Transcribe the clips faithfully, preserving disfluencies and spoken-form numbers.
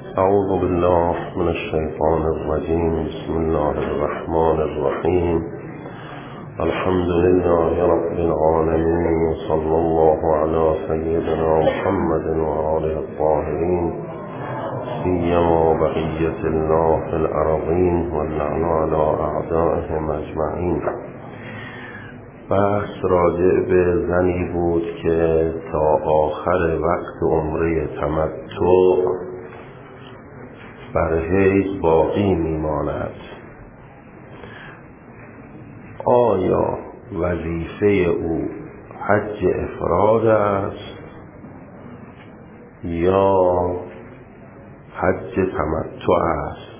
اعوذ بالله من الشیطان الرجیم. بسم الله الرحمن الرحیم. الحمد لله رب العالمین، صلی الله علی سیدنا محمد و آله الطاهرین، سیما بقیة الله فی الارضین واللعن علی اعدائهم اجمعین. بحث راجع به زنی بود که تا آخر وقت عمره تمتع بر حیض باقی میماند. آیا وظیفه او حج افراد است یا حج تمتع است؟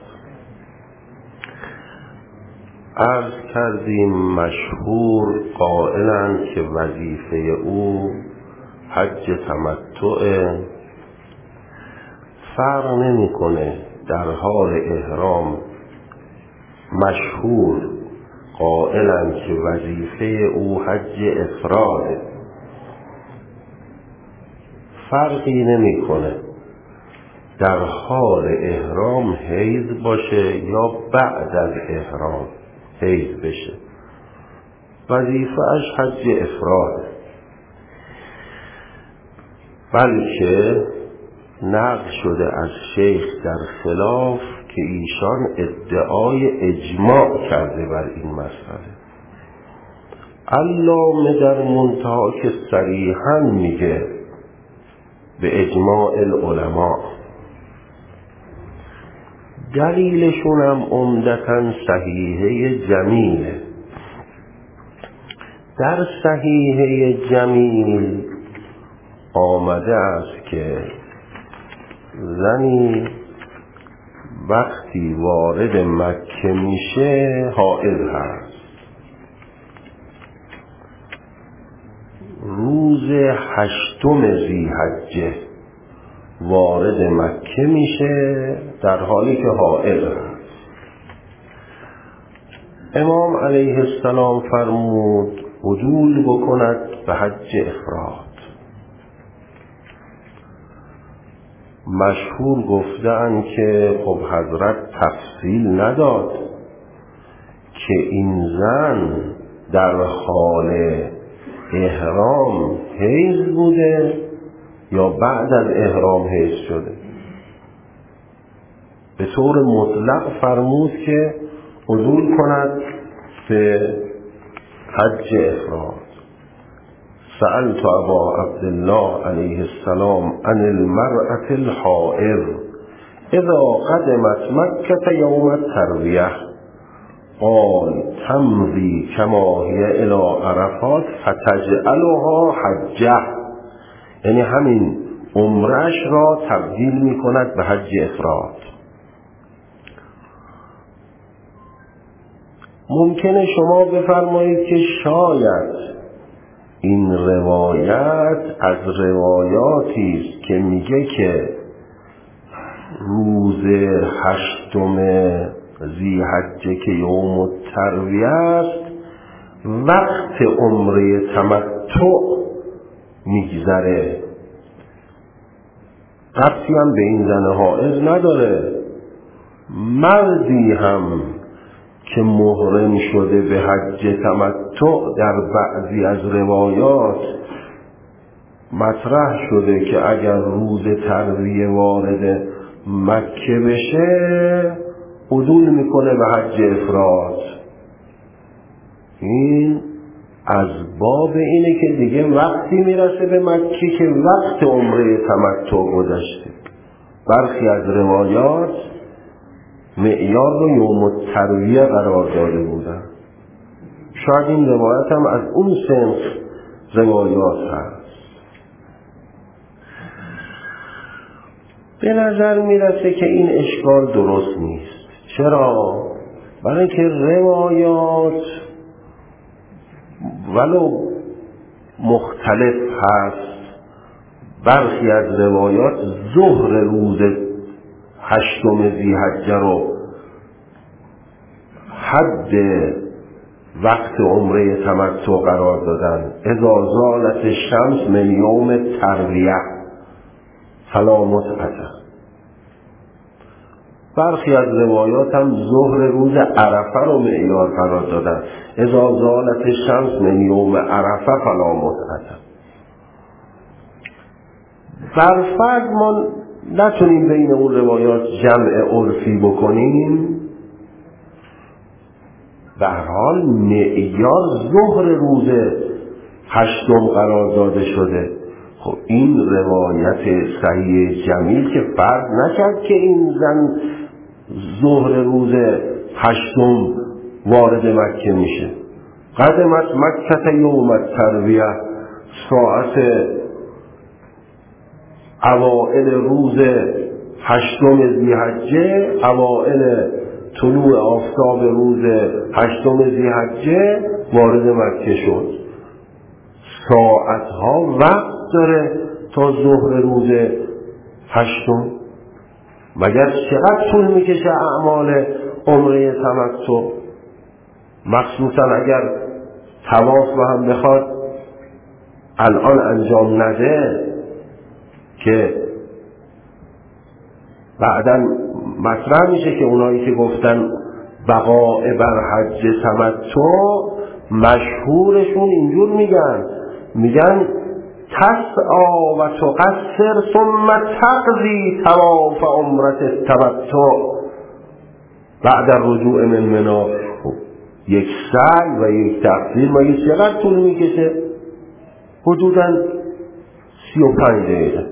عرض کردیم مشهور قائلند که وظیفه او حج تمتع. فرق نمی‌کنه در حال احرام مشهور قائلند که وظیفه او حج افراد، فرقی نمی‌کنه در حال احرام حیض باشه یا بعد از احرام حیض بشه، وظیفه‌اش حج افراد. بلکه نقل شده از شیخ در خلاف که ایشان ادعای اجماع کرده بر این مسئله. علامه در منتها که صریحاً میگه به اجماع العلماء، دلیلشون هم عمدتاً صحیحه جمیله. در صحیحه جمیل آمده است که زنی وقتی وارد مکه میشه حائض هست، روز هشتم ذی‌حجه وارد مکه میشه در حالی که حائض هست. امام علیه السلام فرمود عدول بکند به حج افراد. مشهور گفتن که خب حضرت تفصیل نداد که این زن در حال احرام حیض بوده یا بعد از احرام حیض شده. به طور مطلق فرمود که عدول کند به حج افراد. سألت ابا عبدالله علیه السلام عن المرأة الحائض اذا قدمت مکة یوم الترویه قال تمضی کما هی الی عرفات فتجعلها حجه، یعنی همین عمرش را تبدیل می کند به حج افراد. ممکنه شما بفرمایید که شاید این روایت از روایاتی است که میگه که روز هشتم ذی‌حجه که یوم الترویه است وقت عمره تمتع میگذره، ربطی هم به این زن حائض نداره. مردی هم که محرم شده به حج تمتع در بعضی از روایات مطرح شده که اگر روز ترویه وارد مکه بشه عدول میکنه به حج افراد. این از باب اینه که دیگه وقتی میرسه به مکه که وقت عمره تمتع گذشته. برخی از روایات معیار رو یوم الترویه قرار داده بودن. شاید این روایت هم از اون سنخ روایات هست. به نظر میرسه که این اشکال درست نیست. چرا؟ برای اینکه روایات ولو مختلف هست، برخی از روایات ظهر روز هشتم ذی‌حجه رو حد وقت عمره تمتع قرار دادن. اذا زالت الشمس من یوم ترویه فلا متعه. برخی از روایات هم ظهر روز عرفه رو معیار قرار دادن. اذا زالت الشمس من یوم عرفه فلا متعه. بر فرض ما نتونیم بین اون روایات جمع عرفی بکنیم، به هر حال معیار ظهر روز هشتم قرار داده شده. خب این روایت صحیح جمیل که فرض نکرد که این زن ظهر روز هشتم وارد مکه میشه. قدمت مکه یوم الترویه، ساعت اوائل روز هشتم ذی‌حجه، اوائل طلوع آفتاب روز هشتم ذی‌حجه وارد مکه شد. ساعتها وقت داره تا ظهر روز هشتم. مگر چقدر طول میکشه اعمال عمره تمتع؟ مخصوصا اگر طواف رو هم بخواد الان انجام نده که بعداً مطرح میشه که اونایی که گفتن بقاء بر حج تمتع مشهورشون اینجور میگن میگن تسعی و تقصر ثم تقضی طواف عمرت التمتع بعد الرجوع من منی. یک سعی و یک تقصیر ما یک چقدر طول میکشه؟ حدوداً سی و پنج دقیقه.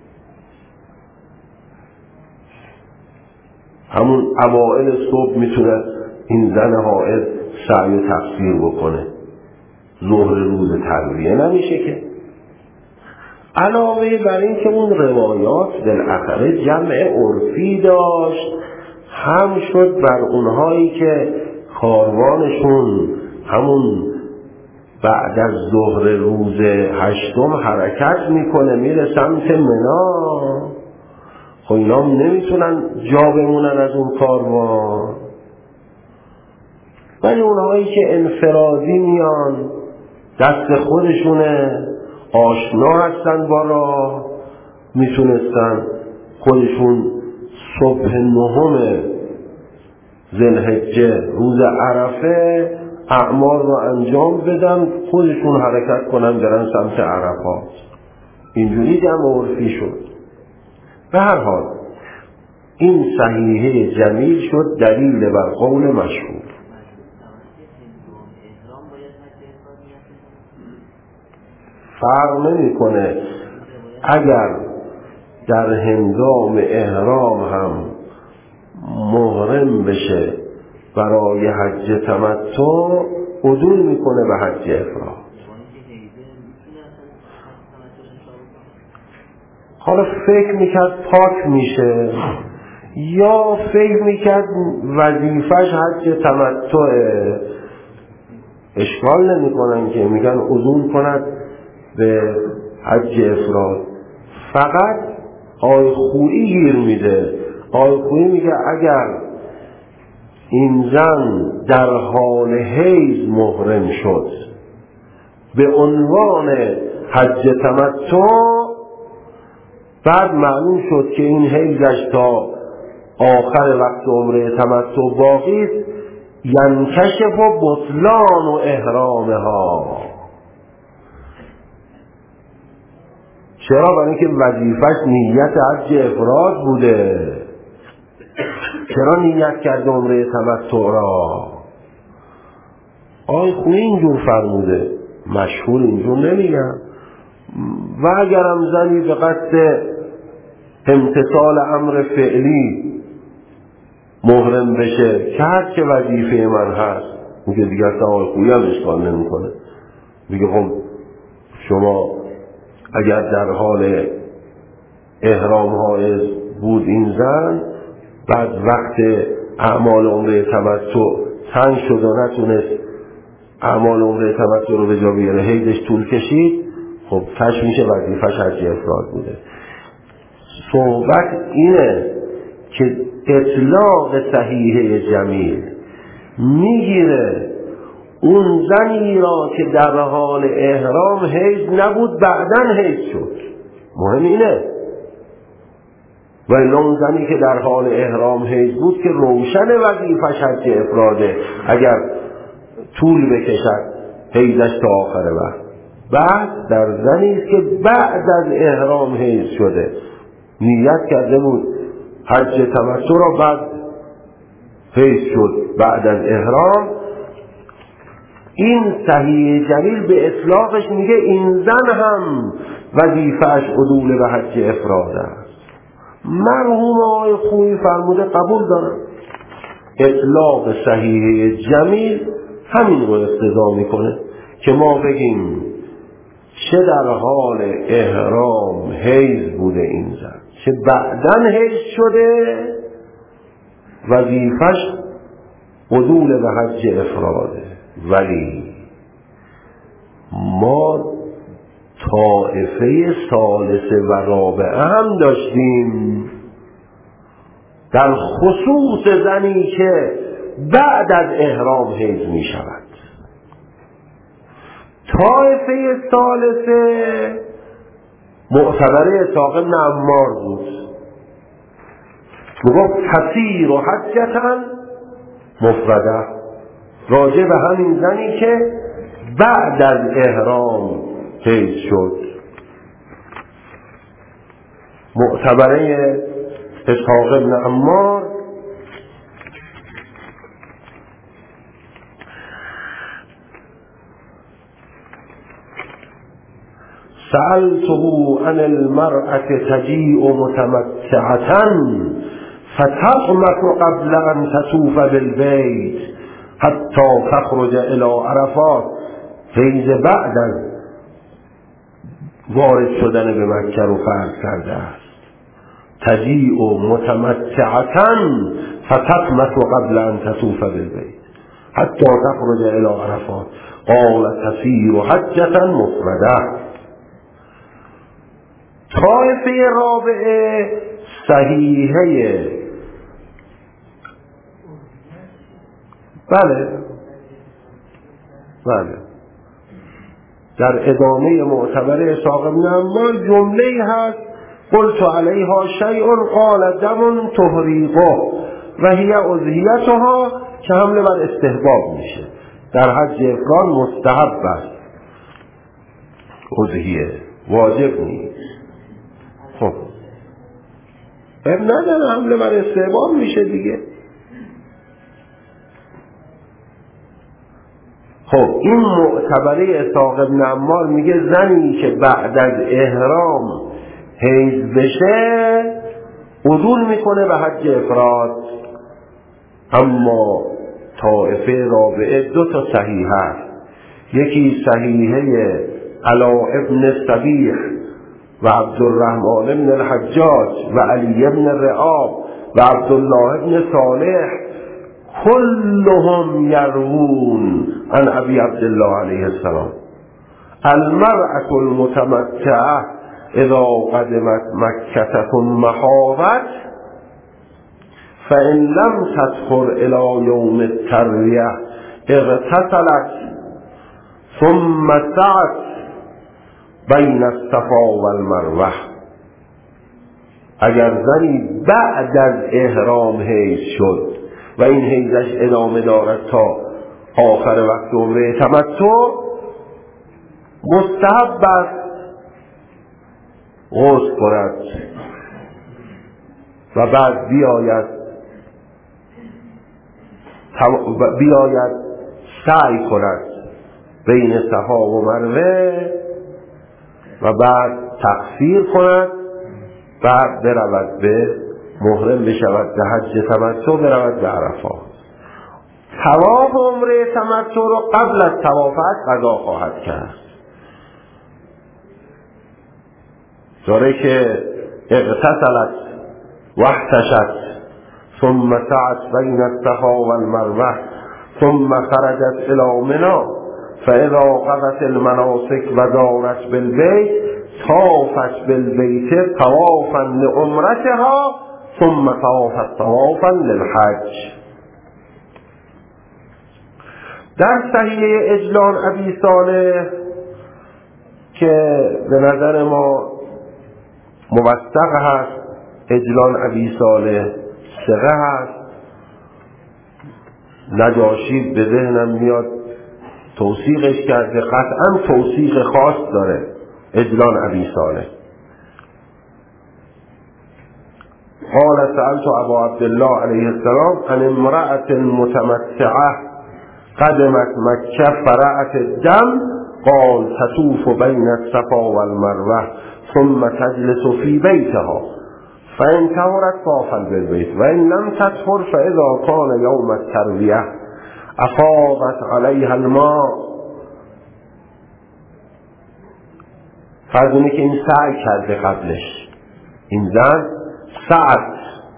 همون اوائل صبح میتونه این زن حائض سعی و تقصیر بکنه، ظهر روز ترویه نمیشه که. علاوه بر این که اون روایات بالاخره جمع عرفی داشت، هم شد بر اونهایی که کاروانشون همون بعد از ظهر روز هشتم حرکت میکنه میره سمت منی. خب اینا نمیتونن جا بمونن از اون کاروان، ولی اونهایی که انفرادی میان دست خودشونه، آشنا هستن با راه، میتونستن خودشون صبح نهم ذوالحجه روز عرفه اعمال رو انجام بدن، خودشون حرکت کنن برن سمت عرفات. اینجوری جمع عرفی شد. به هر حال این صحیحه جمیل شد دلیل بر قول مشهور. فرق نمی کنه اگر در هنگام احرام هم محرم بشه برای حج تمتع عدول میکنه به حج افراد. حالا فکر میکرد پاک میشه یا فکر میکرد وظیفش حج تمتعه، اشکال نمیکنن که میگن عدول کند به حج افراد. فقط آی خویی گیر میده. آی خویی میگه اگر این زن در حال حیض محرم شد به عنوان حج تمتع، بعد معلوم شد که این حیضش تا آخر وقت عمره تمتع باقی است، ینکشف و بطلان و احرامها. چرا؟ برای اینکه وظیفش نیت حج افراد بوده. چرا نیت کرده عمره تمتع را؟ آی خوی اینجور فرموده، مشهور اینجور نمیگم. و اگرم زنی به قصد امتثال امر فعلی محرم بشه که هر چه وظیفه من هست، میگه دیگه اصلا آی خوی هم اشکال نمی کنه. میگه خب شما اگر در حال احرام حائض بود این زن، بعد وقت اعمال عمره تمتع تنگ شد و نتونست اعمال عمره تمتع رو به جا بیاره، حیضش طول کشید، خب کش میشه وظیفش حج افراد بوده. صحبت اینه که اطلاق صحیحه جمیل میگیره اون زنی را که در حال احرام حیض نبود بعدن حیض شد. مهم اینه و اون زنی که در حال احرام حیض بود که روشن وظیفش حج افراده، اگر طول بکشد حیضش تا آخر وقت. بعد در زنی است که بعد از احرام حیض شده، نیت کرده بود حج تمتع را، بعد حیض شد بعد از احرام، این صحیح جلیل به اطلاقش میگه این زن هم وظیفه‌اش عدول به حج افراد است. مرحوم آقای خویی فرموده قبول دارم، اطلاق صحیح جمیل همین رو اقتضا میکنه که ما بگیم چه در حال احرام حیض بوده این زن، چه بعدن حیض شده، وظیفش عدول به حج افراده. ولی ما طائفه ثالثه و رابعه هم داشتیم، در خصوص زنی که بعد از احرام حیض می شود. طائفه ثالثه معتبره اسحاق بن عمار بود، میگفت تسیر و حجتا مفرده، راجع به همین زنی که بعد از احرام حیض شد. معتبره اسحاق بن عمار سألته عن المرأة تجيء متمتعة فتقمت قبل أن تطوف بالبيت حتى تخرج إلى عرفات. حیض بعد از وارد شدن به مکه رو فرض کرده است. تجیء متمتعة فتقمت قبل أن تطوف بالبيت حتى تخرج إلى عرفات. قال تسير حجة مفردة. طائفه رابعه صحیحه، بله بله در ادامه معتبر اسحاق بن عمار جمله هست قلت علیها شیء قال دم تحریقه و هی اضحیتها، که حمله بر استحباب میشه، در حج افراد مستحب است اضحیه، واجب نیست. خب اب نداره، حمله بر استحباب میشه دیگه. خب این معتبره اسحاق بن عمار میگه زنی که بعد از احرام حیض بشه عدول میکنه به حج افراد. اما طائفه رابعه دو تا صحیح هست، یکی صحیحه علا ابن صبیح و عبدالرحمن ابن الحجاج و علی ابن رعاب و عبدالله ابن صالح، كلهم يروون عن ابي عبد الله عليه السلام المرأة المتمتعة اذا قدمت مكة ثم حاضت فإن لم تدخل الى يوم التروية اغتسلت ثم سعت بین الصفا و المروه. اگر زنی بعد از احرام حیض شد و این حیضش ادامه دارد تا آخر وقت عمره تمتع، مستحب است غسل کند و بعد بیاید بیاید سعی کند بین صفا و مروه و بعد تقصیر کند، بعد برود به محرم بشود به حج تمتع، برود به عرفات. طواف عمره تمتع رو قبل از طواف حج قضا خواهد کرد. داره که اغتسلت واحتشت ثم سعت بین الصفا و المروه ثم خرجت الى منی فاذا قضت المناسك و دارت بالبیت طافت بالبیت طوافا لعمرتها ثم طافت طوافا للحج. در صحیح اجلال ابی صالح که به نظر ما موثق هست عجلان ابی صالح ثقه هست. نجاشی به ذهنم میاد توثیقش کرده، قطعا توثیق خاص داره عجلان ابی صالح. قال سألت ابا عبدالله علیه السلام عن امرأة متمتعه قدمت مکه فرأت الدم قال تطوف بین الصفا والمروه ثم تجلس في بيتها فإن طهرت طافت بالبيت وإن لم تطهر فإذا كان يوم التروية أفاضت عليها الماء. فرض اینه که این سعی کرده قبلش، این زن سعت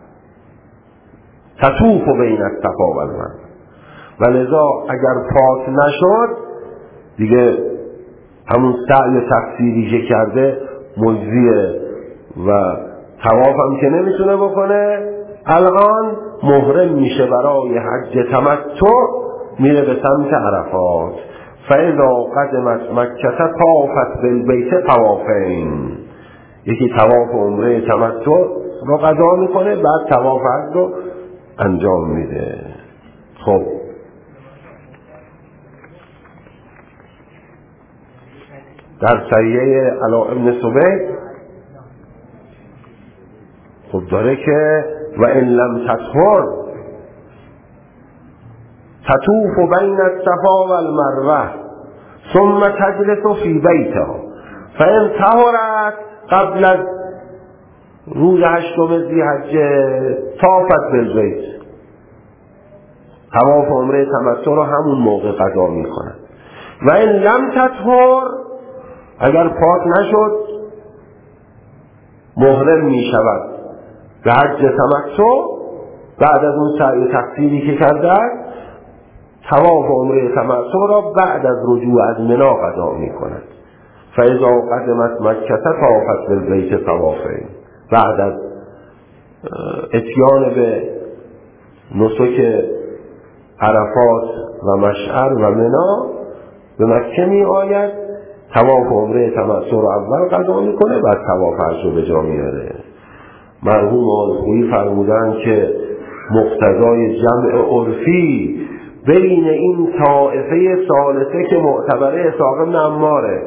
تطوف بین الصفا والمروه، ولذا اگر پاک نشد دیگه همون سعی تفسیری که کرده مجزیه و طواف هم که نمیتونه بکنه. الان محرم میشه برای حج تمتع، میره به سمت عرفات. فاذا قدمت مکه طافت بالبیت طوافین، یکی طواف عمره تمتع رو قضا میکنه، بعد طواف حج رو انجام میده. خب در صحیحه علا ابن سبیل خب داره که و ان لم تطهر تطوف بین الصفا والمروه ثم تجلس فی بیتها فان طهرت قبل از روز هشتم ذی‌حجه طافت بالبیت، طواف عمره تمتع رو همون موقع قضا میکنن. و ان لم تطهر، اگر پاک نشد محرم میشود به حج تمتع، بعد از اون سعی تقصیری که کرده طواف عمره تمتع را بعد از رجوع از منا قضا میکند. فاذا قدمت مکه طافت بالبیت طوافین، بعد از اتیان به نسک عرفات و مشعر و منا به مکه می آید، طواف عمره تمتع رو اول قضا میکنه، بعد طواف حج رو به جا میاره. مرحوم آلخویی فرمودن که مقتضای جمع عرفی بین این طائفه ثالثه که معتبره اسحاق بن عماره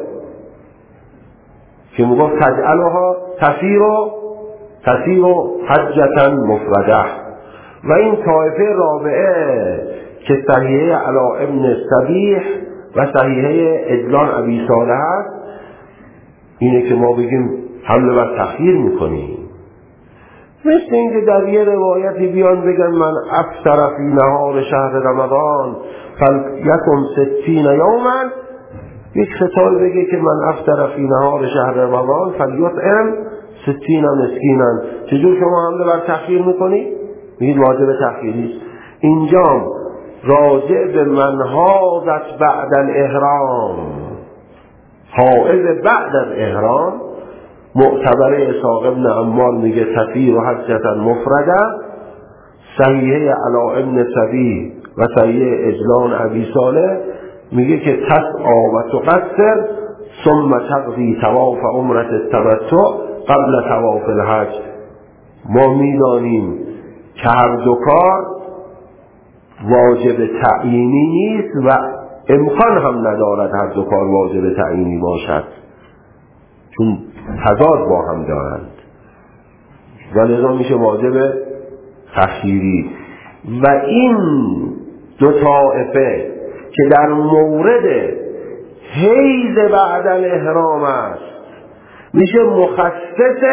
که میگفت تجعلها تسیر و تسیر و حجة مفرده، و این طائفه رابعه که صحیحه علا ابن صبیح و صحیحه عجلان ابی صالح است، اینه که ما بگیم حمله بر تخییر میکنیم. مثل اینکه در یه روایتی بیان بگن من افطر فی نهار شهر رمضان فلیکن ستین یوما، یک خطاب بگه که من افطر فی نهار شهر رمضان فلیطعم ستین مسکینا، چجور شما حمله بر تخییر میکنی؟ میگید واجب تخییری. اینجا راجع به من حاضت بعد الاحرام، حائض بعد از احرام، معتبر اسحاق بن عمار میگه تفیر و حجتا مفرده، صحیحه علا ابن صبیح و صحیحه عجلان ابی صالح میگه که تسعی و تقصر ثم تقضی طواف عمرت التمتع قبل طواف الحج. ما میدانیم که هر دو کار واجب تعیینی نیست و امکان هم ندارد هر دو کار واجب تعیینی باشد، چون تضاد با هم دارند و لذا میشه واجب تخییری. و این دو طائفه که در مورد حیض بعد الاحرام است میشه مخصص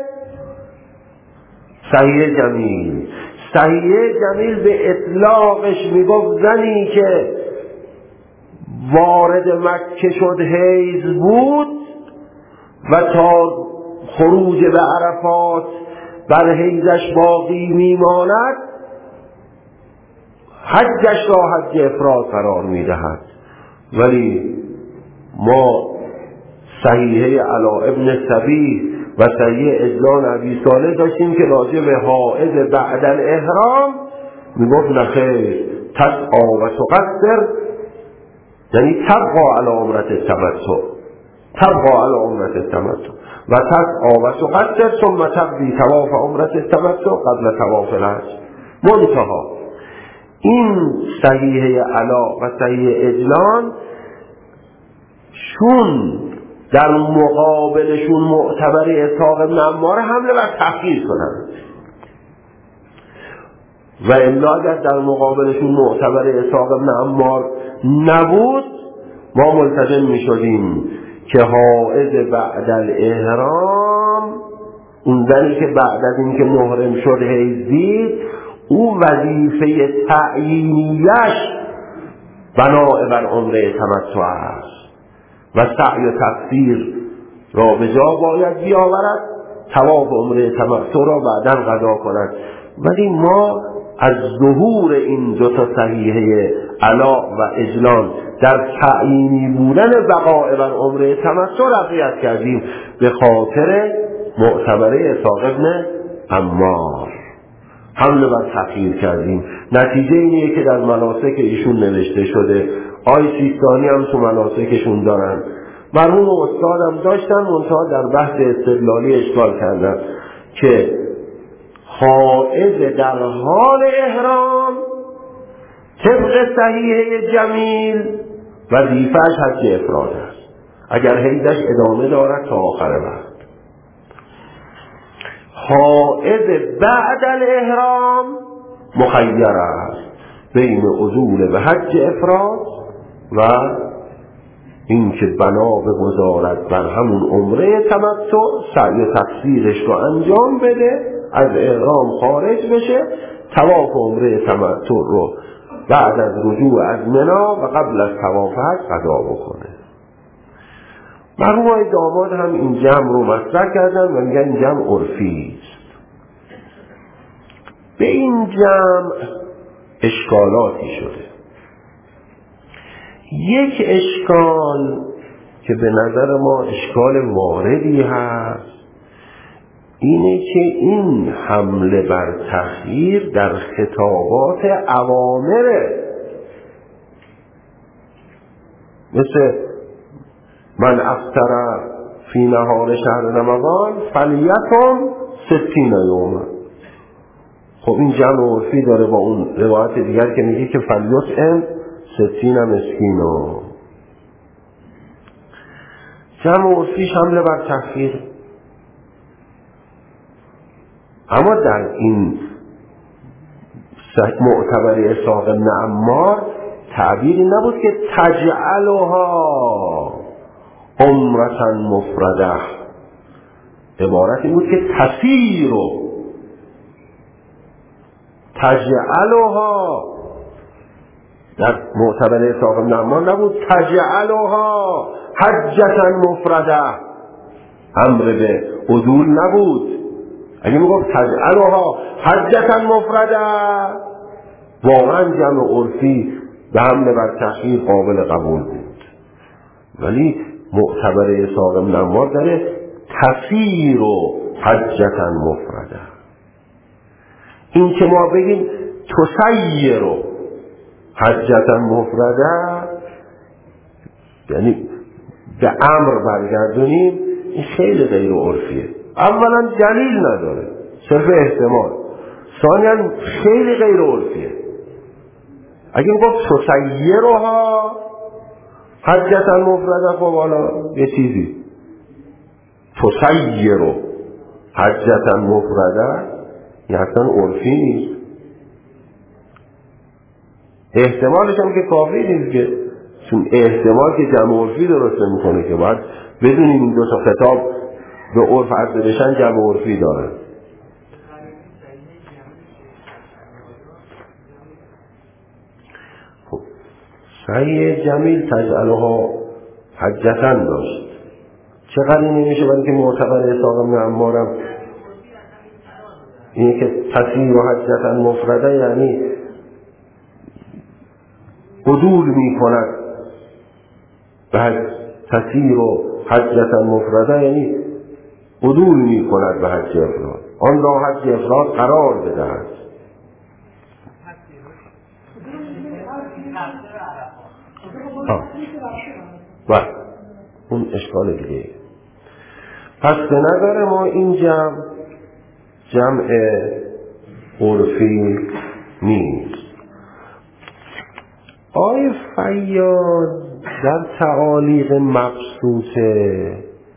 صحیح جمیل. صحیح جمیل به اطلاقش میگفت زنی که وارد مکه شد حیض بود و تا خروج به عرفات بر حیضش باقی میماند، حجش را حج افراد قرار میدهد. ولی ما صحیحه علا ابن صبیح و صحیحه عجلان ابی صالح داشتیم که راجع به حائض بعد الاحرام میگفت نخیر، تسعی و تقصر، یعنی تبقى علی عمرت التمتع، تبقى علی عمرت التمتع. و تسعی و تقصر ثم تقضی طواف عمره تمتع قبل طواف الحج. منتها این صحیحه علا و صحیحه اجلان چون در مقابلشون معتبر اسحاق بن عمار حمله بر تأخیر کنند و الا اگر در مقابلشون معتبر اسحاق بن عمار نبود ما ملتزم می شدیم که حائض بعد الاحرام، اون زنی که بعد از این که محرم شد حیض دید، او وظیفه تعیینیش بناء بر عمره تمتع است و سعی و تقصیر را به جا باید بیاورد، طواف عمره تمتع را بعداً قضا کند. ولی ما از ظهور این دو تا صحیحه علا و اجلال در تعیینی بودن بقاء بر عمره تمتع رضایت کردیم به خاطر معتبره اسحاق بن عمار، حمله بر تأخیر کردیم. نتیجه اینیه که در مناسک ایشون نوشته شده، آی سیستانی هم تو مناسکشون دارن، مرحوم استادم داشتن، منتها در بحث استدلالی اشکال کردن که حائض در حال احرام طبق صحیحه جمیل وظیفه‌اش حج افراد است، اگر حیضش ادامه دارد تا آخر وقت. حائض بعد الاحرام مخیر است بین عزول به حج افراد و این که بنا بگذارد بر همون عمره تمتع، سعی و تقصیرش رو انجام بده، از احرام خارج بشه، طواف عمره تمتع رو بعد از رجوع از منا و قبل از طواف حج قضا بکنه. مرحوم داماد هم این جمع رو مطرح کردن و میگن این جمع عرفی است. به این جمع اشکالاتی شده. یک اشکال که به نظر ما اشکال واردی هست اینه که این حمله بر تأخیر در خطابات اوامره، مثل من افطر فی نهار شهر رمضان فلیکم ستین یوما. خب این جمع عرفی داره با اون روایت دیگر که میگه که فلیطعم ستین مسکینا. جمع عرفیش حمله بر تأخیر، اما در این معتبر اسحاق بن عمار تعبیری نبود که تجعلها عمرة مفرده، عبارتی بود که تسیر تجعلها، در معتبر اسحاق بن عمار نبود تجعلها حجة مفرده، امر به عدول نبود. اگه میگفت تجعلها حجة مفرده واقعا جمع عرفی به حمله بر تأخیر قابل قبول بود، ولی معتبر اسحاق بن عمار داره تسیر و حجة مفرده. این که ما بگیم تسیر و حجة مفرده یعنی به امر برگردونیم، این خیلی غیر عرفیه. اولا دلیل نداره، صرف احتمال. ثانیا خیلی غیر عرفیه. اگه گفت تسیرها حجة مفرده، خب حالا یه چیزی تسیر حجة مفرده یه اصلا عرفی نیست، احتمالش هم که کافی نیست، که چون احتمال که جمع عرفی درست نمیکنه که باید بدونیم این دو تا خطاب به عرف عرضه بشن جمع عرفی داره. خب صحیح جمیل تجعلها حجتاً داشت، چقدر این نمیشه برای که معتبر اسحاق بن عمارم اینه که تسیر و حجتاً مفرده یعنی عدول می کند به تسیر و حجتاً مفرده یعنی عدول می کند به حج افراد، آن را حج افراد قرار بدهد. و اون اشکال دیگه. پس به نظر ما این جمع جمع عرفی نیست. آقای فیاض در تعالیق مبسوطه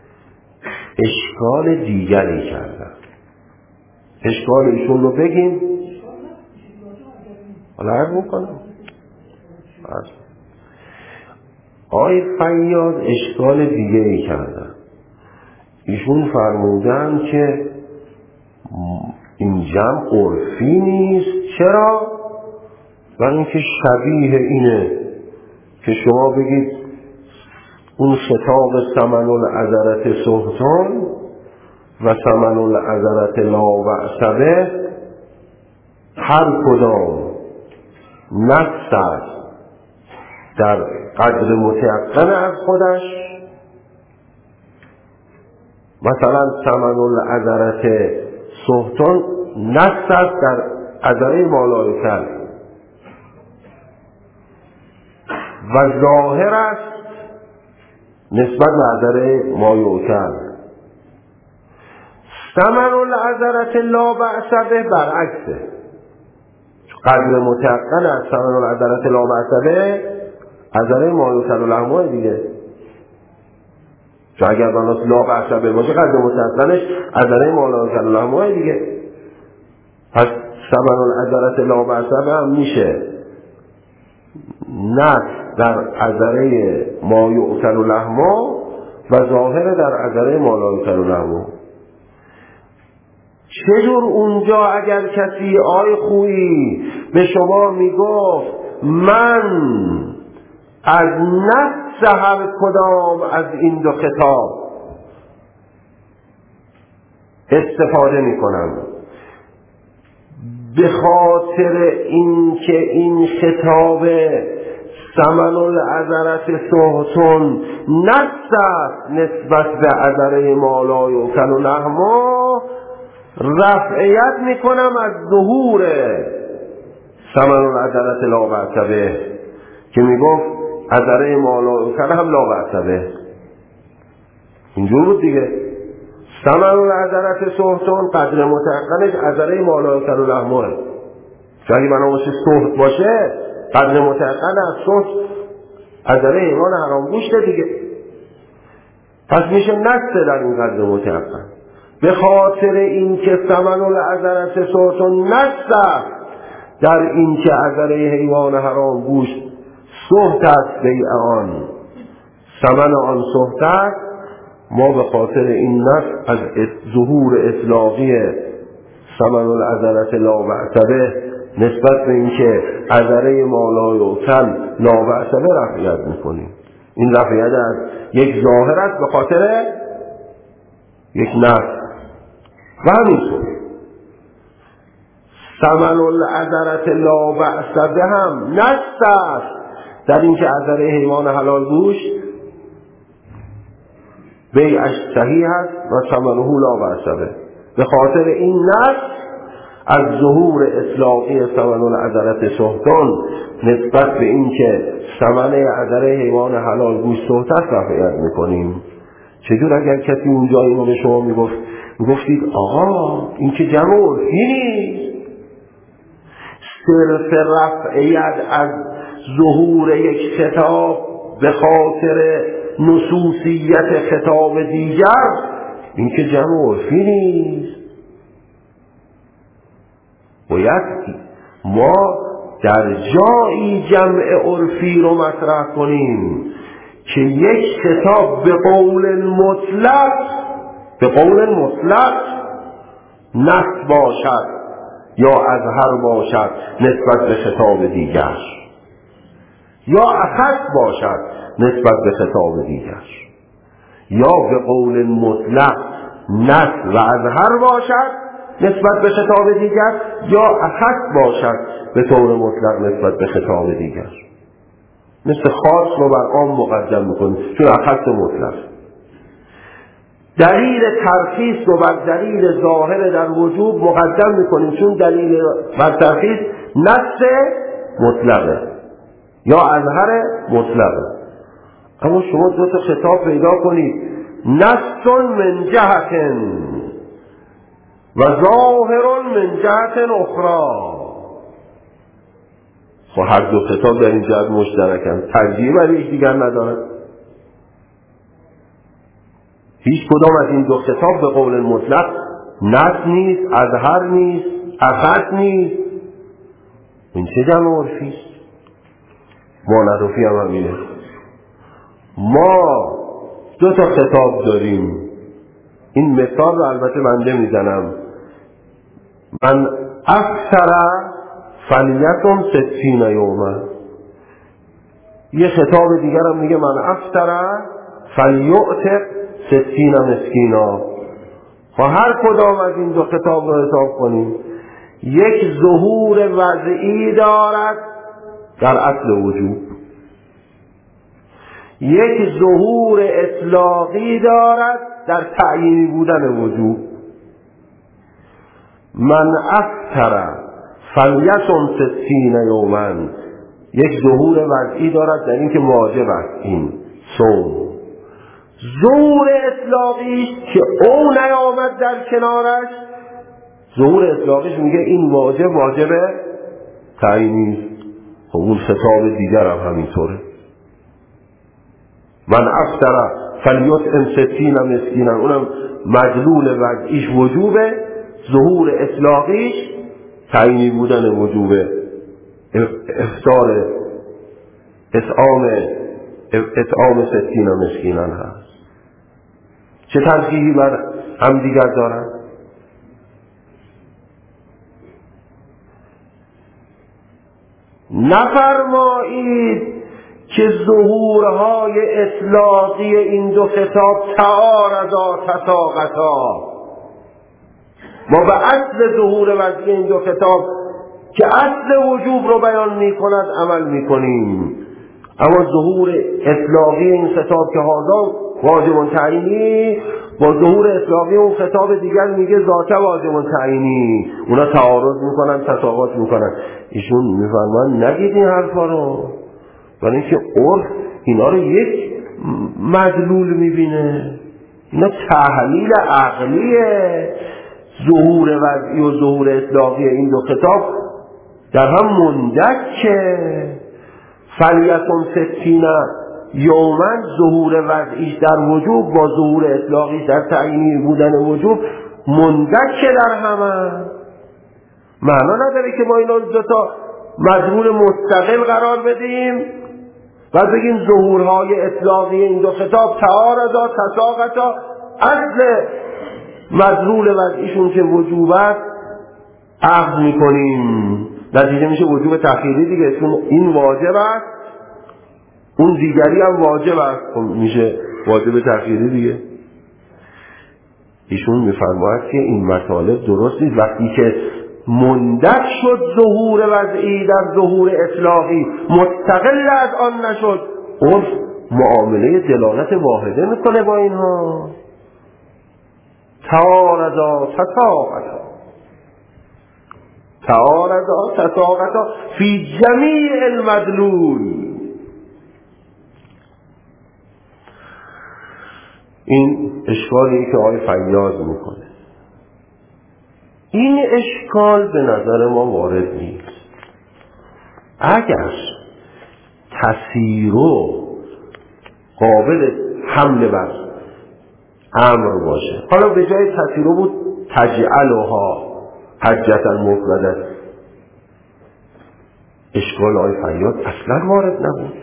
اشکال دیگری کردن. اشکال ایشون رو بگیم حالا عرض میکنم. آقای فیاض اشکال دیگری کردن. ایشون فرمودن که این جمع عرفی نیست. چرا؟ برای اینکه شبیه اینه که شما بگید اون خطاب ثمن العذرة سهتان و ثمن العذرة لا بأس به هر کدام نفس است در قدر متیقن از خودش. مثلا ثمن العذرة سهتان نفس است در عذره مالایکل و ظاهر است نسبت به عذره مایوکل. ثمن العذرة لا بأس به برعکسه، قدر متيقن از ثمن العذرة لا بأس به عذره مایوکل و لحمه دیگه. چون اگر بناس لا بأس به باشه قدر متيقنش عذره مایوکل و لحمه دیگه. پس ثمن العذرة لا بأس به هم میشه نفس در عذره ما یؤکل لحما و ظاهر در عذره ما لا یؤکل لحما. چجور اونجا اگر کسی آی خویی به شما میگفت من از نفس هر کدام از این دو خطاب استفاده میکنم به خاطر این که این خطاب ثمن العذرة سهتان نفس است نسبت به عذره ما لا یؤکل لحما، رفعیت میکنم از ظهور ثمن العذرة لا بأس به که میگفت عذره ما لا یؤکل هم لا بأس به. اینجور بود دیگه. ثمن العذرة سهتان قدر متيقنش عذره ما لا یؤکل لحما. چون اگه بنا باشه سهت باشه قدر متيقن از سهت عذره حیوان حرام گوشت دیگه. پس میشه نفس در این قدر متيقن. به خاطر این که ثمن العذرة سهتان نفس در این که عذره حیوان حرام گوشت سهت است بیع آن ثمن آن سهت است، ما به خاطر این نفس از ظهور اطلاقی ثمن العذرة لا بأس به نسبت به این که عذره ما لا یؤکل لا بأس به رفعیت میکنیم. این رفعیت از یک ظاهر است به خاطر یک نفس. و همینطور ثمن العذرة لا بأس به هم نفس است در این که عذره حیوان حلال گوشت بیعش صحیح است و ثمنه لا بأس به. به خاطر این نفس از ظهور اطلاقی ثمن العذرة سهتان نسبت به این که ثمن عذره حیوان حلال گوشت سهت است رفعیت میکنیم. چجور اگر کسی اونجا اینو به شما میگفت میگفتید آقا این که جمع عرفی نیست، صرف رفعیت از ظهور یک خطاب به خاطر نصوصیت خطاب دیگر این که جمع عرفی نیست. باید ما در جایی جمع عرفی رو مطرح کنیم که یک خطاب به قول مطلق به قول مطلق نص باشد یا اظهر باشد نسبت به خطاب دیگر، یا اخص باشد نسبت به خطاب دیگر، یا به قول مطلق نص و اظهر باشد نسبت به خطاب دیگر، یا اخص باشد به طور مطلق نسبت به خطاب دیگر. مثل خاص رو بر عام مقدم میکنیم چون اخص مطلق. دلیل ترخیص رو بر دلیل ظاهر در وجوب مقدم میکنیم چون دلیل بر ترخیص نص مطلقه یا اظهر مطلقه. اما شما دو تا خطاب پیدا کنید نص من جهت و ظاهر من جهت اخرى. خب هر دو کتاب در این جهت مشترکن، ترجیح برای یکدیگر ندارن. هیچ کدام از این دو کتاب به قول مطلق نص نیست، اظهر نیست، اخذ نیست. این چه جمع عرفی است؟ مانعرفی هم همینه. ما دو تا کتاب داریم. این مثال رو البته بنده میزنم. من اکثر فلیتم ستین یوما. یه خطاب دیگر هم میگه من اکثر فلیعتق ستین مسکینا. و هر کدام از این دو کتاب رو حساب کنیم یک ظهور وضعی دارد در اصل وجوب، یک ظهور اطلاقی دارد در تعیینی بودن وجوب. من افطر فلیصم ستین یوما، یک ظهور وضعی دارد در اینکه واجب است این صوم. ظهور اطلاقیش که او نیامد در کنارش، ظهور اطلاقیش میگه این واجب واجب تعیینی. خب اون خطاب دیگر هم همینطوره. من افطر فلیطعم ستین مسکینا، اونم مدلول وضعیش وجوبه، ظهور اطلاقیش تعیینی بودن وجوبه. افطار اطعام اطعام ستین مسکینا هست. چه ترجیحی بر هم دیگر دارن؟ نفرمایید که ظهورهای اطلاقی این دو کتاب تعارضا تساقطا. ما به اصل ظهور وضعی این دو کتاب که اصل وجوب رو بیان می کند عمل می کنیم، اما ظهور اطلاقی این خطاب که هذا واجب تعیینی با ظهور اطلاقی اون خطاب دیگر میگه ذات واجب تعیینی، اونا تعارض میکنن، تساقط میکنن. ایشون میفرمان نگید این حرفا رو، برای اینکه عرف اینا رو یک مدلول میبینه. اینا تحلیل عقلیه. ظهور وضعی و ظهور اطلاقی این دو کتاب در هم مندرجه. فلیتم ستین یومن ظهور وضعیش در وجوب با ظهور اطلاقیش در تعیینی بودن وجوب مندرجه در همه. معنا نداره که ما اینا دو تا مضمون مستقل قرار بدیم و بگیم ظهورهای اطلاقی این دو خطاب تعارضا تساقطا، اصل مضمون وضعیشون که وجوب است اخذ میکنیم. نتیجه میشه وجوب تأخیری دیگه، چون این واجب است اون دیگری هم واجب است، میشه واجب تأخیری دیگه. ایشون میفرماید که این مطالب درست نیست. وقتی که مندرج شد ظهور وضعی در ظهور اطلاقی، مستقل از آن نشد، عرف معامله دلالت واحده میکنه با اینها. تعارضا تساقطا، تعارضا تساقطا فی جمیع المدلول. این اشکالی که آقای فیاض میکنه، این اشکال به نظر ما وارد نیست. اگر تسیرو قابل حمل بر امر باشه، حالا به جای تسیرو بود تجعلها حجتا مفردة، اشکال آقای فیاض اصلا وارد نبود.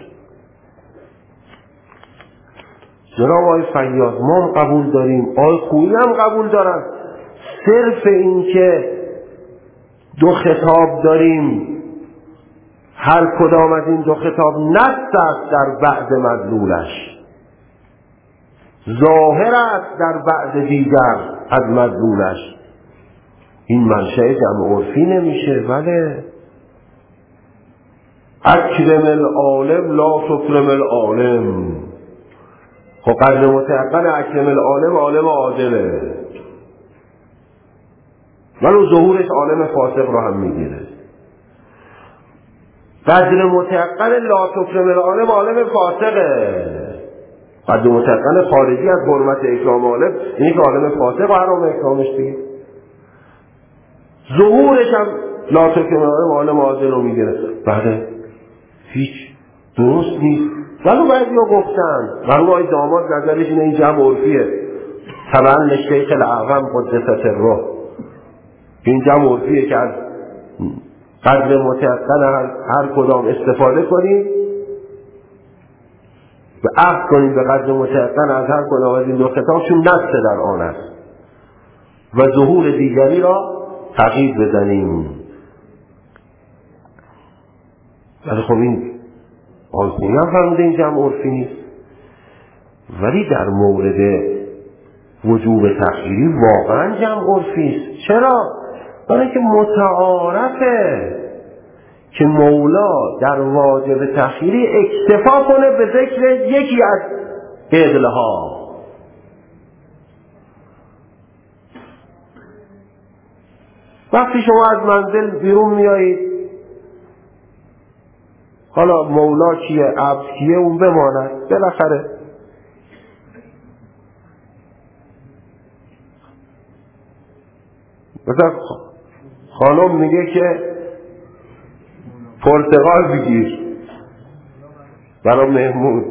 جناب آقای فیاض ما هم قبول داریم، آقای خویی هم قبول دارن، صرف این که دو خطاب داریم، هر کدام از این دو خطاب نص است در بعد مدلولش، ظاهر است در بعد دیگر از مدلولش، این منشأ جمع عرفی نمیشه. ولی اکرم العالم لا تکرم العالم. خب قدر متعقل اکرم العالم عالم عادله، ولو ظهورش عالم فاسق رو هم میگیره. قدر متعقل لا تکرم العالم عالم فاسقه، قد متقن خارجی از حرمت اکرام عالم اینی که عالم فاسق و حرام اکرامش دیگه. ظهورش هم لا تکرام عالم عادل رو میگیره. بله هیچ درست نیست. ولو بعضی ها گفتن ولو های داماد نظرش اینه این جمع عرفیه طبعا لشیخ الاعظم قدست الروح، این جمع عرفیه که از قدر متعقل هر, هر کدام استفاده کنیم و عهد کنیم به قدر متعقل از هر کدام از این دو خطاب چون نفس در آن است و ظهور دیگری را تغییر بزنیم. ولی خب این آلتونی هم فرموده این جمع عرفی نیست، ولی در مورد وجوب تخییری واقعا جمع عرفی است. چرا؟ برای که متعارفه که مولا در واجب تخییری اکتفا کنه به ذکر یکی از عدلها. وقتی شما از منزل بیرون میایید حالا مولا کیه عبد کیه اون بماند بالاخره. مثلا خانم میگه که پرتقال بگیر برای مهمون.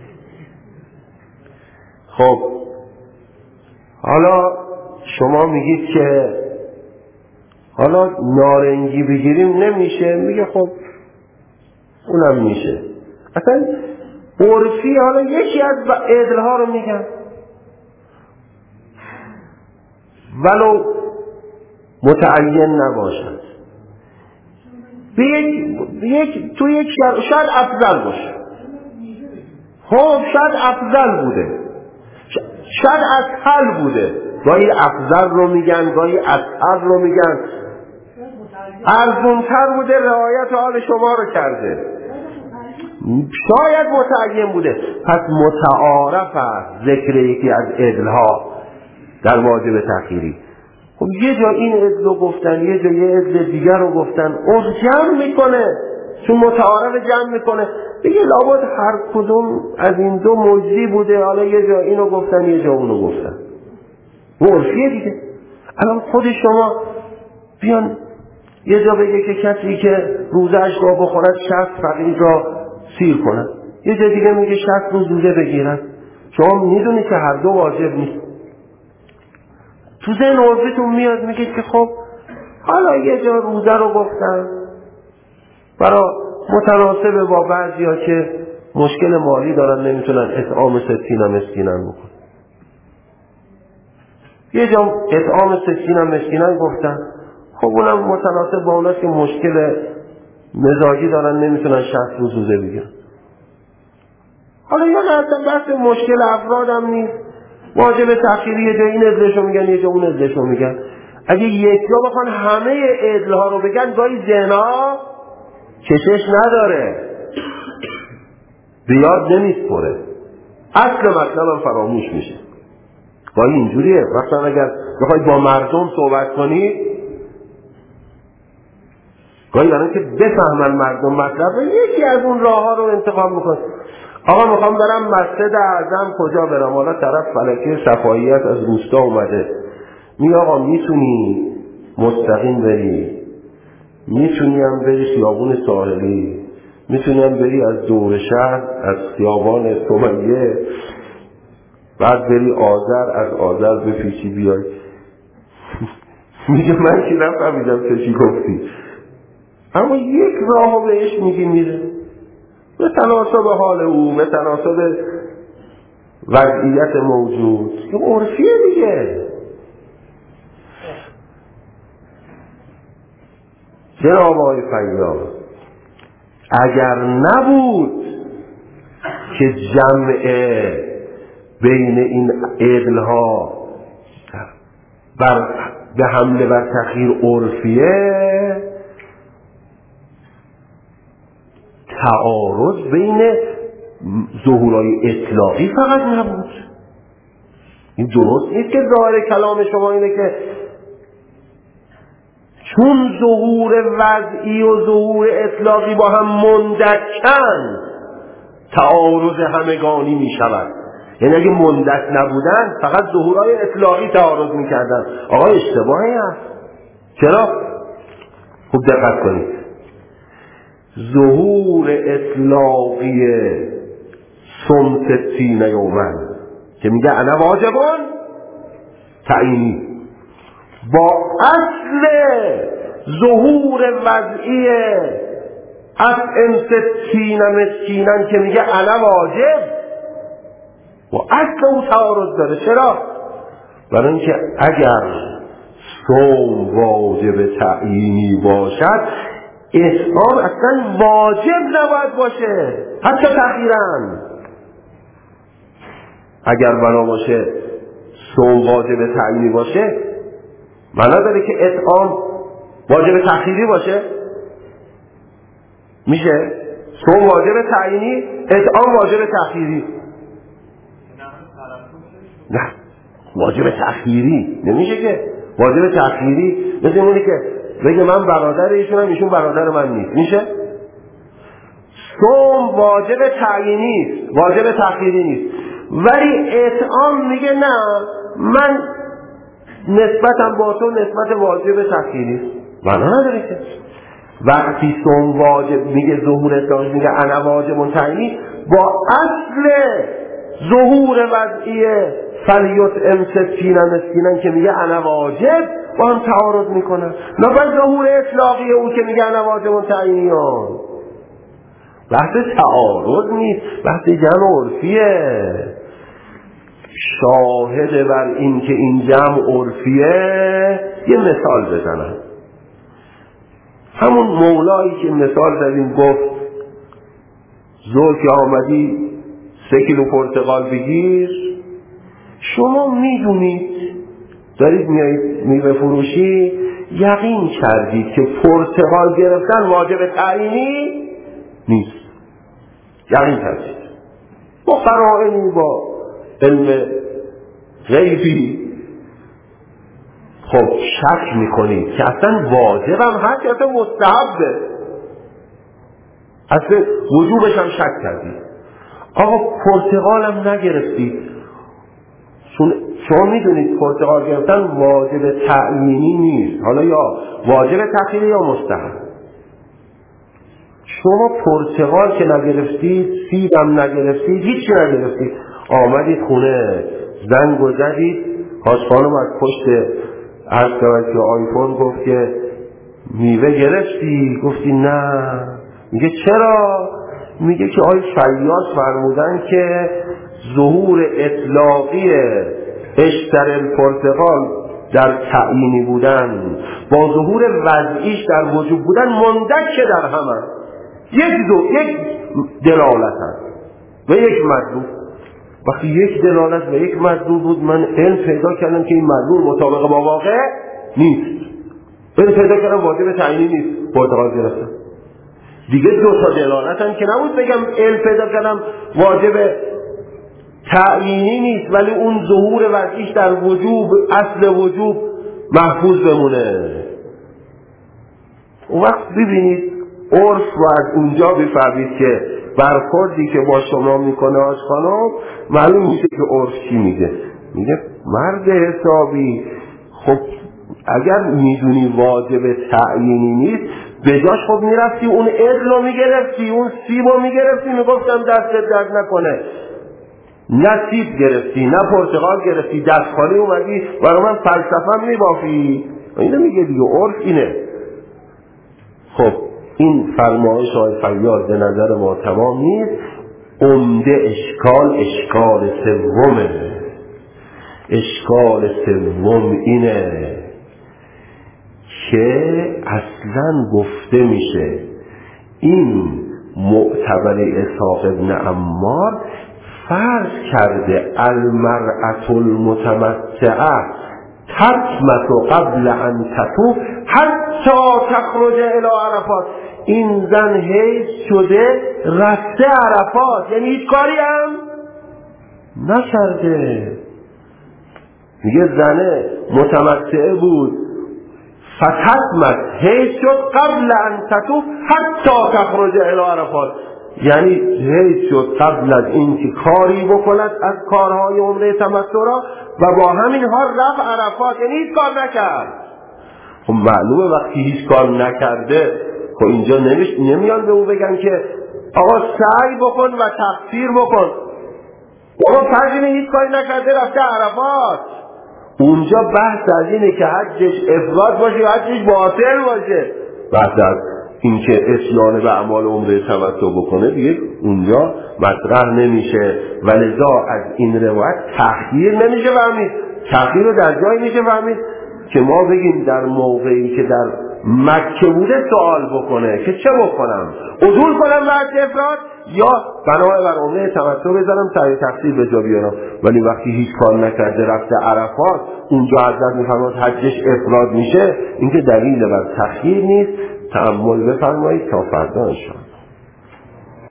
خب حالا شما میگید که حالا نارنگی بگیریم نمیشه، میگه خب اونم میشه. اصلا عرفی حالا یکی از عدلها رو میگن ولو متعین نباشد به یک, یک تو یک شاید, شاید افضل باشه. خب شاید افضل بوده، شاید اسهل بوده. گاهی افضل رو میگن گاهی اسهل رو میگن. ارزونتر بوده رعایت حال شما رو کرده، شاید متعین بوده. پس متعارف است ذکر یکی از عدلها در واجب تخییری. خب یه جا این عدل رو گفتن یه جا یه عدل دیگر رو گفتن، اون جمع میکنه چون متعارف جمع میکنه دیگه. لابد هر کدوم از این دو مجزی بوده، حالا یه جا اینو گفتن یه جا اونو گفتن، عرفیه دیگه. الان خود شما بیان یه جا بگه که کسی که روزش را بخورد شصت فقیر را سیر کنن، یه جا دیگه میگه شصت روز روزه بگیرن. شما میدونی که هر دو واجب نیست. تو ذهن عرفتون میاد میگه که خب حالا یه جا روزه رو گفتن برای متناسب با بعضی ها که مشکل مالی دارن نمیتونن اطعام ستین مسکینن بکن، یه جا اطعام ستین مسکینن گفتن خب اونم متناسب با اوناست که مشکل مزاجی دارن نمیتونن شصت روز روزه بگیرن. حالا یا نه اصلا بحث مشکل افراد هم نیست، واجب تخییری یه جا این عدلشو میگن یه جا اون عدلشو میگن. اگه یک جا بخوان همه عدلها رو بگن گاهی ذهنها کشش نداره، بیاد نمیسپره، اصل مطلب هم فراموش میشه. گاهی اینجوریه مثلا اگر بخواید با مردم صحبت کنید گاهی برای که بفهمن مردم مطلب یکی از اون راه ها رو انتخاب میکنه. آقا میخوام برم مسجد اعظم کجا برم؟ حالا طرف فلکه صفاییت از روستا اومده، می آقا میتونی مستقیم بری، میتونی هم بری خیابون ساحلی، میتونی هم بری از دور شهر از خیابان سمیه بعد بری آذر، از آذر بپیچی بیای. میگه من که نفهمیدم چی گفتی، اما یک راه بهش میگی میره به تناسب حال او، به تناسب وضعیت موجود. این عرفیه دیگه. جناب آقای فیاض اگر نبود که جمع بین این عدلها بر به حمله بر تخییر عرفیه، تعارض بین ظهورهای اطلاقی فقط نبود. این درست نیست که ظاهر کلام شما اینه که چون ظهور وضعی و ظهور اطلاقی با هم مندکن تعارض همگانی می شود. یعنی اگه مندت نبودن فقط ظهورهای اطلاقی تعارض میکردن. آقا اشتباهی هست. چرا؟ خوب دقت کنید. ظهور اطلاقی صوم ستین یومن که میگه انا واجبون تعیینی با اصل ظهور وضعی اطعم ستین مسکینن که میگه انا واجب با اصل او تعارض داره. چرا؟ برای اینکه اگر صوم واجب تعیینی باشد اطعام اصلا واجب نباید باشه، حتی تأخیراً. اگر بنا باشه صوم واجب تعیینی باشه معنا داره که اطعام واجب تأخیری باشه؟ میشه؟ صوم واجب تعیینی، اطعام واجب تأخیری. نه، واجب تأخیری نمیشه که. واجب تأخیری مثل اینه که بگه من برادر ایشونم ایشون برادر من نیست. میشه؟ صوم واجب تعیینی است، واجب تأخیری نیست. ولی اطعام میگه نه، من نسبتم با تو نسبت واجب تأخیری است. معنا نداره که. وقتی صوم واجب میگه ظهور اطلاقی میگه انا واجب تعیینی با اصل ظهور وضعی فلیطعم ستین مسکینن که میگه انا واجب با هم تعارض میکنن. نه با ظهور اطلاقی او که میگه انا واجب تعیینی ها. بحث تعارض نیست، بحث جمع عرفیه. شاهد بر این که این جمع عرفیه یه مثال بزنم. همون مولایی که مثال زدیم گفت زور که آمدی سه کیلو پرتقال بگیر، شما میدونید دارید میایید میوه فروشی یقین کردید که پرتقال گرفتن واجب تعیینی نیست. یقین کردید با قرائنی با علم غیبی خب شک میکنید که اصلا واجب هم هست یا اصلا مستحبه، اصلا وجوبش هم شک کردید. آقا پرتقال هم نگرفتید، چون شما میدونید پرتقال گرفتن واجب تعیینی نیست، حالا یا واجب تأخیری یا مستحب. شما پرتقال که نگرفتید، سیب هم نگرفتید، هیچی نگرفتید، آمدید خونه زنگ و زدید، حاج خانم از پشت عرض کرد که آیفون گفت که میوه گرفتی؟ گفتی نه. میگه چرا؟ میگه که آی فیاض فرمودن که ظهور اطلاقی اشتر الپرتقال در تعیینی بودن با ظهور وضعیش در وجوب بودن مندک در همه یک دو یک دلالت هست و یک مطلوب. وقتی یک دلالت و یک مطلوب بود من علم پیدا کردم که این مطلوب مطابق با واقع نیست، علم پیدا کردم واجب تعیینی نیست پرتقال گرفتم. دیگه دو تا دلالت هم که نبود بگم علم پیدا کردم واجب تعیینی نیست ولی اون ظهور وضعیش در وجوب اصل وجوب محفوظ بمونه. اون وقت ببینید عرف رو از اونجا بفهمید که برخوردی که با شما میکنه آج خانم معلوم میشه که عرف چی میگه. میگه مرد حسابی خب اگر میدونی واجب تعیینی نیست به جاش خب میرفتی اون عدل رو میگرفتی، اون سیب رو میگرفتی، میگفتم دستت درد نکنه. نه سیب گرفتی نه پرتقال گرفتی، دست خالی اومدی برای من فلسفه میبافی. اینو میگه دیگه، عرف اینه. خب این فرمایش های فیاض به نظر ما تمام نیست. عمده اشکال اشکال سومه. اشکال سوم اینه که اصلا گفته میشه این معتبر اسحاق ابن عمار فرض کرده المرأة المتمتعه تطمت قبل ان تطوف حتی تخرج الی عرفات. این زن حیض شده رفته عرفات، یعنی هیچ کاری هم نکرده. میگه زنه متمتعه بود فتطمت حیض شد قبل ان تطوف حتی تخرج الی عرفات، یعنی حیث شد قبل از اینکه کاری بکند از کارهای عمره تمتع را و با همین حال رفت عرفات، یعنی هیچ کار نکرد. خب معلومه وقتی هیچ کار نکرده، خب اینجا نمیش نمیان به او بگن که آقا سعی بکن و تقصیر بکن. آقا فرض هیچ کاری نکرده رفته عرفات. اونجا بحث از اینه که حجش افراد باشه و حجش باطل باشه. بحث از اینکه اتیان به اعمال عمره تمتع بکنه دیگه اونجا مطرح نمیشه. ولذا از این روایت تخییر نمیشه فهمید. تخییر رو در جایی میشه فهمید که ما بگیم در موقعی که در مکه بوده سوال بکنه که چه بکنم، عدول کنم به حج افراد یا بنای بر عمره تمتع بذارم سعی تقصیر به جا بیارم. ولی وقتی هیچ کار نکرده رفته عرفات، اونجا حضرت میفرماد حجش افراد میشه. اینکه دلیل بر تخییر نیست. تأمل بفرمایید تا فردا انشاءالله.